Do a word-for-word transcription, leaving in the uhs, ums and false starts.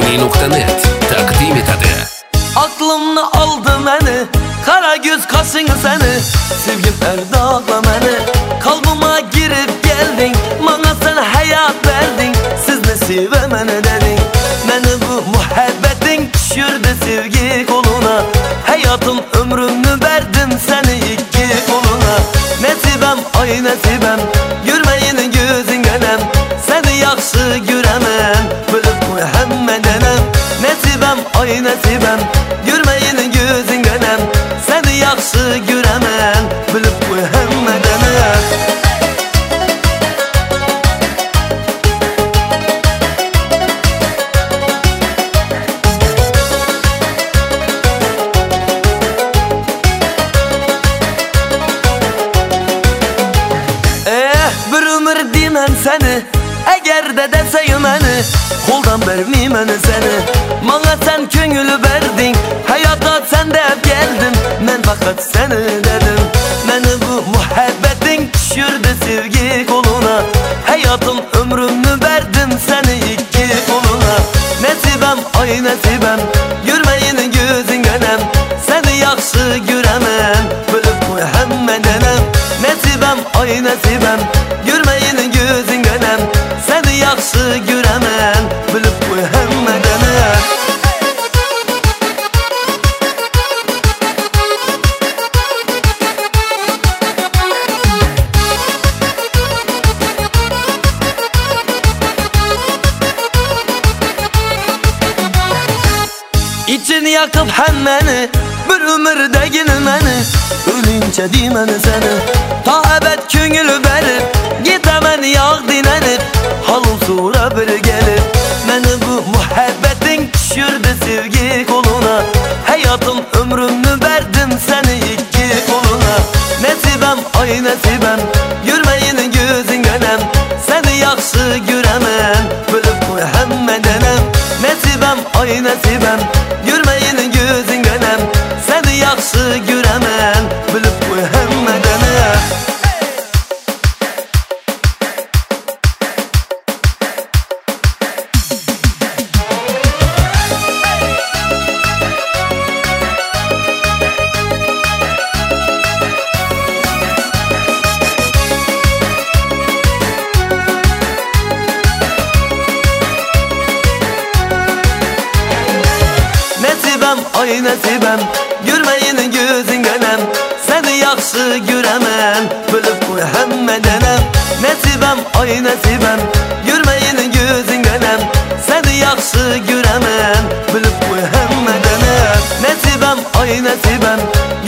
umumiy nuqta net taqdim etadi. Aklımni aldı meni, kara göz kaşın seni. Sevgim erdağla meni, kalbıma girip geldin. Bana sen hayat verdin, sizni sevemeni dedin. Beni bu muhabbetin düşürdü sevgi koluna. Hayatım ömrümü verdim seni iki koluna. Nesibem ay nesibem, görmeyin gözün önem. Seni yaxşı göremem, bilip koy hemmedenem. Nesibem ay nesibem, görmeyin gözün önem. Seni yaxşı göremem, bilip koy hemmedenem. Seni eğer de deseyim beni, koldan vermeyim seni. Bana sen köngülü verdin, hayata sen de hep geldin. Ben fakat seni dedim. Beni bu muhabbetin düşürdü sevgi koluna. Hayatım ömrümü verdim seni iki koluna. Nesibem ay nesibem, görmeyin gözün önem. Seni yaxşı göremem, bilip koy hemmedenem. Nesibem ay nesibem, görmeyin gözün önem. Seni yaxşı göremem, bilip koy hemmedenem. İçini yakıp hemmeni, bir ömürdegin meni. Ölünce dimeni seni, ta ebed köngülü verip gidemen yağ dinenip, halım sonra bir gelip. Beni bu muhabbetin düşürdü sevgi koluna. Hayatım ömrümü verdim seni iki koluna. Nesibem ay nesibem, görmeyin gözün önem. Seni yaxşı göremem, bilip koy hemmedenem. Nesibem ay nesibem, görmeyin gözün önem. Seni yaxşı göremem, bilip koy hemmedenem. Ay nesibem, görmeyin gözün önem. Seni yaxşı göremem, bilip koy hemmedenem. Nesibem ay nesibem, görmeyin gözün önem. Seni yaxşı göremem, bilip koy hemmedenem. Nesibem ay nesibem,